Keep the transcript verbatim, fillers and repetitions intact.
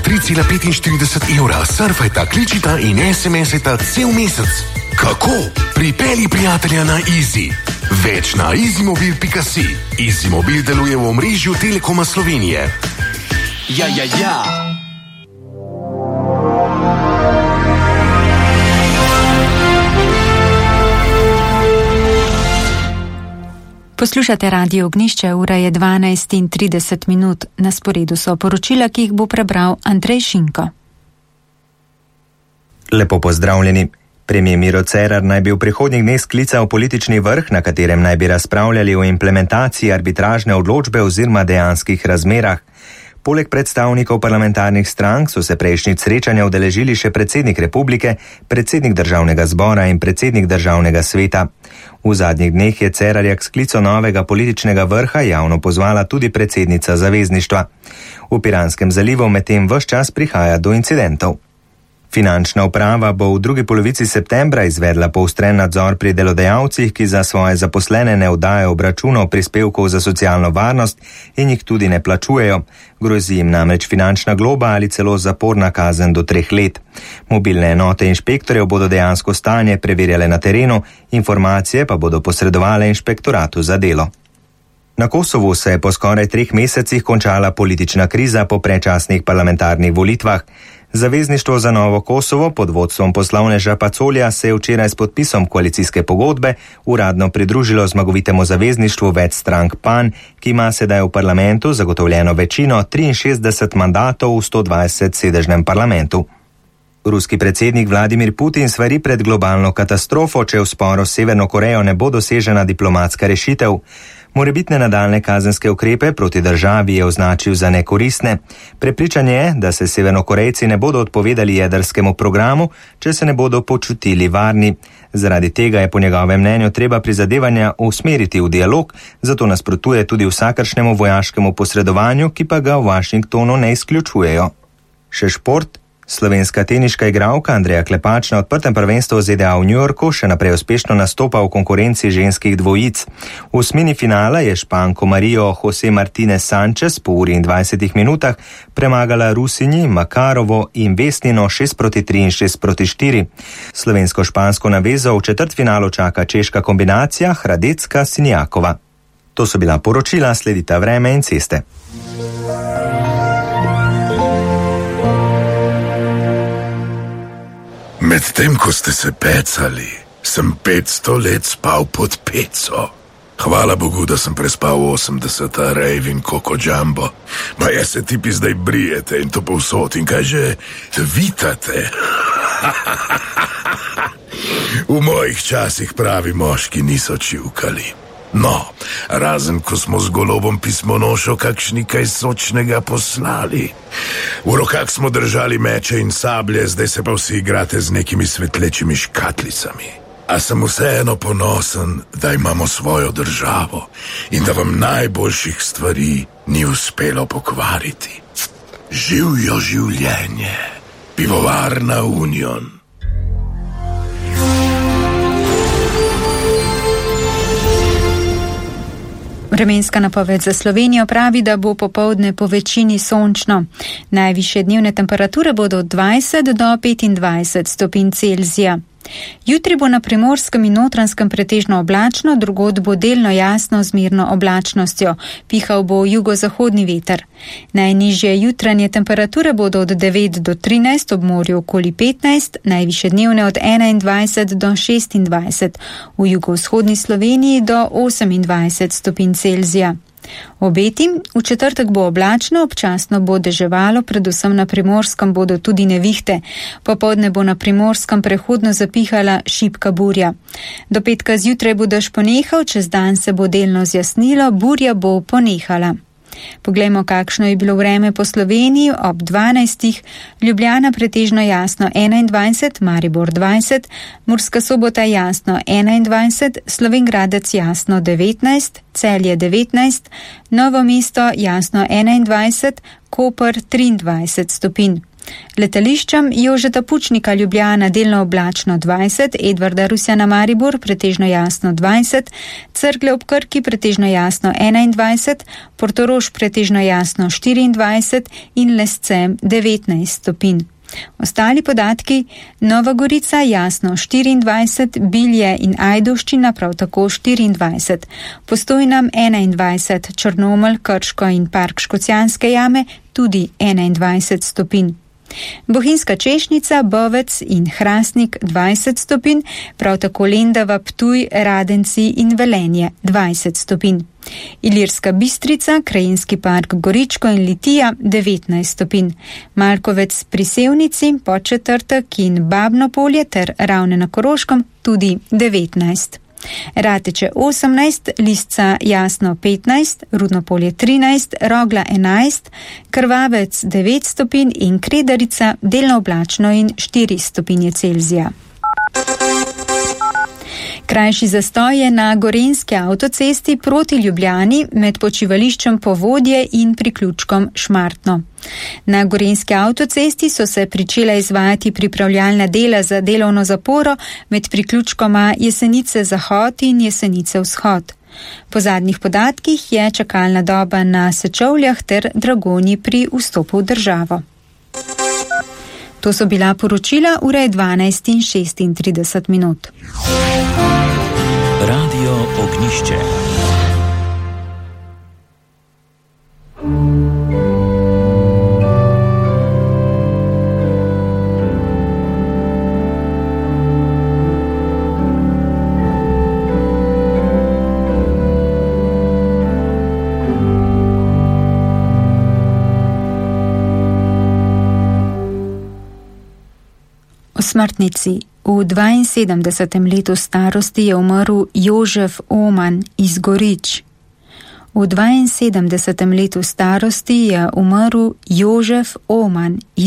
tri cela petinštirideset evra, surfajta, kličita in es em esajta cel mesec. Kako? Pripelji prijatelja na Easy. Več na easymobil pika si. Easymobil deluje v omrežju Telekoma Slovenije. Ja, ja, ja. Poslušate Radio Ognjišče, ura je dvanajst in trideset minut. Na sporedu so poročila, ki jih bo prebral Andrej Šinko. Lepo pozdravljeni. Premijer Miro Cerar naj bi v prihodnjih dneh sklical politični vrh, na katerem naj bi razpravljali o implementaciji arbitražne odločbe oziroma dejanskih razmerah. Poleg predstavnikov parlamentarnih strank so se prejšnjič srečanja udeležili še predsednik republike, predsednik državnega zbora in predsednik državnega sveta. V zadnjih dneh je Cerarja k sklicu novega političnega vrha javno pozvala tudi predsednica zavezništva. V Piranskem zalivu medtem ves čas prihaja do incidentov. Finančna uprava bo v drugi polovici septembra izvedla poostren nadzor pri delodajalcih, ki za svoje zaposlene ne oddajo obračunov prispevkov za socialno varnost in jih tudi ne plačujejo. Grozi jim namreč finančna globa ali celo zaporna kazen do treh let. Mobilne enote inšpektorjev bodo dejansko stanje preverjale na terenu, informacije pa bodo posredovale inšpektoratu za delo. Na Kosovu se je po skoraj treh mesecih končala politična kriza po predčasnih parlamentarnih volitvah. Zavezništvo za Novo Kosovo pod vodstvom poslovneža Pacolja se je včeraj s podpisom koalicijske pogodbe uradno pridružilo zmagovitemu zavezništvu več strank P A N, ki ima sedaj v parlamentu zagotovljeno večino triinšestdeset mandatov v sto dvajset sedežnem parlamentu. Ruski predsednik Vladimir Putin svari pred globalno katastrofo, če v sporu s Severno Korejo ne bo dosežena diplomatska rešitev. Morebitne nadaljne kazenske ukrepe proti državi je označil za nekoristne. Prepričan je, da se Severnokorejci ne bodo odpovedali jedrskemu programu, če se ne bodo počutili varni. Zaradi tega je po njegovem mnenju treba prizadevanja usmeriti v dialog, zato nasprotuje tudi vsakršnemu vojaškemu posredovanju, ki pa ga v Washingtonu ne izključujejo. Še šport. Slovenska teniška igralka Andreja Klepač na odprtem prvenstvu v Z D A v New Yorku še naprej uspešno nastopa v konkurenci ženskih dvojic. V osmini finala je Španko Marijo Jose Martinez Sanchez po uri in dvajsetih minutah premagala Rusinji, Makarovo in Vesnino šest proti tri in šest proti štiri. Slovensko-špansko navezo v četrtfinalu čaka češka kombinacija Hradecka-Sinjakova. To so bila poročila, sledita vreme in ceste. Medtem, ko ste se pecali, sem petsto let spal pod peco. Hvala Bogu, da sem prespal osemdeseta rejv in Koko Jumbo. Ma ja se tipi zdaj brijete in to povsod in kaj že vitate. V mojih časih pravi moški niso čivkali. No, razen ko smo z golobom pismonošo kakšni kaj sočnega poslali. V rokah smo držali meče in sablje, zdaj se pa vsi igrate z nekimi svetlečimi škatlicami. A sem vseeno ponosen, da imamo svojo državo in da vam najboljših stvari ni uspelo pokvariti. Živjo življenje, pivovarna Union. Vremenska napoved za Slovenijo pravi, da bo popoldne po večini sončno. Najvišje dnevne temperature bodo od dvajset do petindvajset stopinj Celzija. Jutri bo na Primorskem in Notranjskem pretežno oblačno, drugod bo delno jasno z mirno oblačnostjo. Pihal bo jugozahodni veter. Najnižje jutranje temperature bodo od devet do trinajst, ob morju okoli petnajst, najvišje dnevne od enaindvajset do šestindvajset, v jugovzhodni Sloveniji do osemindvajset stopinj Celzija. Obeti, v četrtek bo oblačno, občasno bo deževalo, predvsem na Primorskem bodo tudi nevihte. Popoldne bo na Primorskem prehodno zapihala šibka burja. Do petka zjutraj bo dež ponehal, čez dan se bo delno zjasnilo, burja bo ponehala. Poglejmo, kakšno je bilo vreme po Sloveniji ob dvanajstih. Ljubljana pretežno jasno enaindvajset, Maribor dvajset, Murska Sobota jasno enaindvajset, Slovenj Gradec jasno devetnajst, Celje devetnajst, Novo mesto jasno enaindvajset, Koper triindvajset stopinj. Letališčem Jožeta Pučnika Ljubljana delno oblačno dvajset, Edvarda Rusjana Maribor pretežno jasno dvajset, Cerklje ob Krki pretežno jasno enaindvajset, Portorož pretežno jasno štiriindvajset in Lescem devetnajst stopinj. Ostali podatki: Nova Gorica jasno štiriindvajset, Bilje in Ajdovščina prav tako štiriindvajset, Postojna enaindvajset, Črnomelj, Krško in Park Škocjanske jame tudi enaindvajset stopinj. Bohinjska Češnica, Bovec in Hrastnik dvajset stopinj, prav tako Lendava, Ptuj, Radenci in Velenje dvajset stopinj. Ilirska Bistrica, Krajinski park Goričko in Litija devetnajst stopinj. Malkovec pri Sevnici, Podčetrtek in Babno Polje ter Ravne na Koroškem tudi devetnajst. Rateče osemnajst, Lisca jasno petnajst, Rudno Polje trinajst, Rogla enajst, Krvavec devet stopinj in Kredarica delno oblačno in štiri stopinje Celzija. Krajši zastoj je na gorenjski avtocesti proti Ljubljani med počivališčem Povodje in priključkom Šmartno. Na gorenjski avtocesti so se pričela izvajati pripravljalna dela za delovno zaporo med priključkoma Jesenice Zahod in Jesenice Vzhod. Po zadnjih podatkih je čakalna doba na Sečovljah ter Dragonji pri vstopu v državo. To so bila poročila, ura je dvanajst in šestintrideset minut. Radio Ognišče. O smrtnici. V dvainsedemdesetem letu starosti je umrl Jožef Oman iz Gorič. V dvainsedemdesetem letu starosti je umrl Jožef Oman iz